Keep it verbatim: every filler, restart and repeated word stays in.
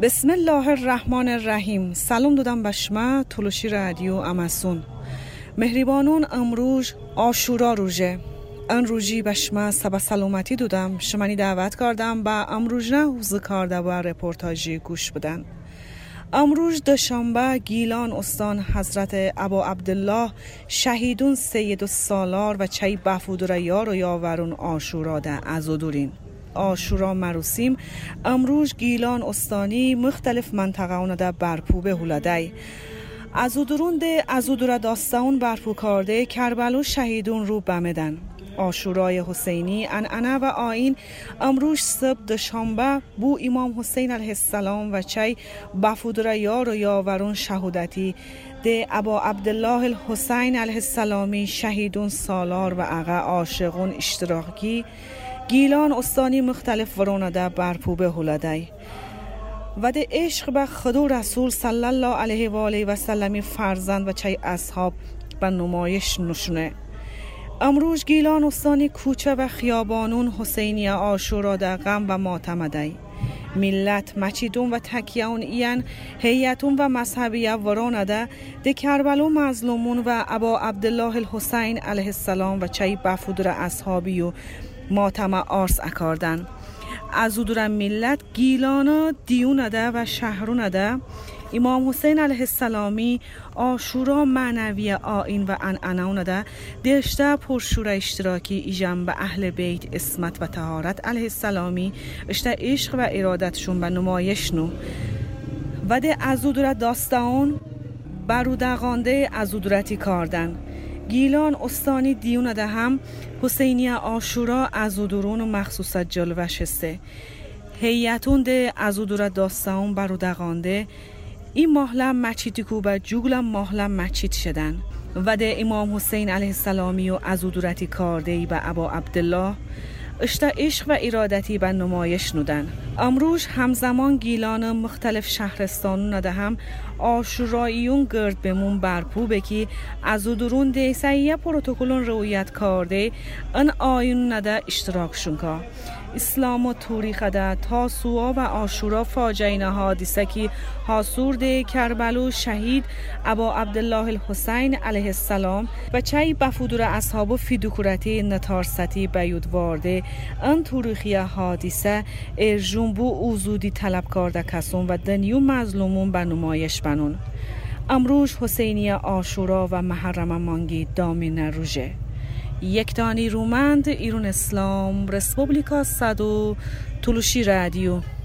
بسم الله الرحمن الرحیم. سلام دادم به شما تلوشی رادیو اماسون. مهربانون امروز عاشورا روزه. ان روزی به شما سبا سلامتی دادم. شمانی دعوت کردم با امروز نه حوزه کارده و رپورتاجی گوش بدن. امروز دوشنبه گیلان استان حضرت ابا عبدالله شهیدون سید السالار و چای بفودر یار و یاورون عاشورا ده ازودورین. عاشورا مراسم امروز گیلان استانی مختلف منطقه اون ده برپو به هولدای ازودرون ده ازودر داستان برپو کرده کربلا شهیدون رو بمدن. عاشورای حسینی انعنه و آیین امروز صبح دوشنبه بو امام حسین علیه السلام و چای بفودر یار و یاورون شهادتی ده ابا عبدالله الحسین علیه السلامی شهیدون سالار و اغا عاشقون اشتراکی گیلان استانی مختلف ورانده برپو به هولدای و ده عشق به خدا رسول صلی الله علیه و آله و سلم فرزند و چای اصحاب به نمایش نشونه. امروز گیلان استانی کوچه و خیابانون حسینی عاشورا ده غم و ماتم دای ملت مچیدون و تکیون این هیئتون و مذهبیه ورانده ده کربلا مظلومون و ابا عبدالله الحسین علیه السلام و چای بفودر اصحابی و ماتم آرس اکاردن. از او دورم ملت گیلانا دیونه ده و شهرونه ده امام حسین علیه السلامی عاشورا معنوی آیین و انعنه ده دشته پرشور اشتراکی ایجام به اهل بیت اسمت و طهارت علیه السلامی اشته عشق و ارادتشون به نمایش نو و ده از او دور داستان برودغانده از او دورتی کاردن. گیلان استانی دیونه ده هم حسینی عاشورا از او درون و مخصوص جلوه شسته هیئتون ده از او دور داستان برودغانده این محلم مچیتی کو به جوگلم محلم مچیت شدن و ده امام حسین علیه السلامی و از او دورتی کارده به ابا عبدالله اشته عشق و ارادتی به نمایش نودن. امروز همزمان گیلان مختلف شهرستانون ده هم عاشوراییون گرد بمون برپو بکی از او درون ده سیه پروتکلون رویت کرده ان آیون نده اشتراکشون که اسلام و تاریخ ده تاسوعا و عاشورا فاجعه حادثه کی حاصور ده کربلا شهید ابا عبدالله الحسین علیه السلام و چای بفودر اصحاب و فیدوکورتی نتارستی بیود وارده ان تاریخی حادثه ارجون بو اوزودی طلب کرده کسون و دنیو مظلومون به نمایش بنون. امروز حسینی عاشورا و محرم مانگی دامین روژه یک دانی رومند ایران اسلام رسپوبلیکا صدو تلوشی رادیو.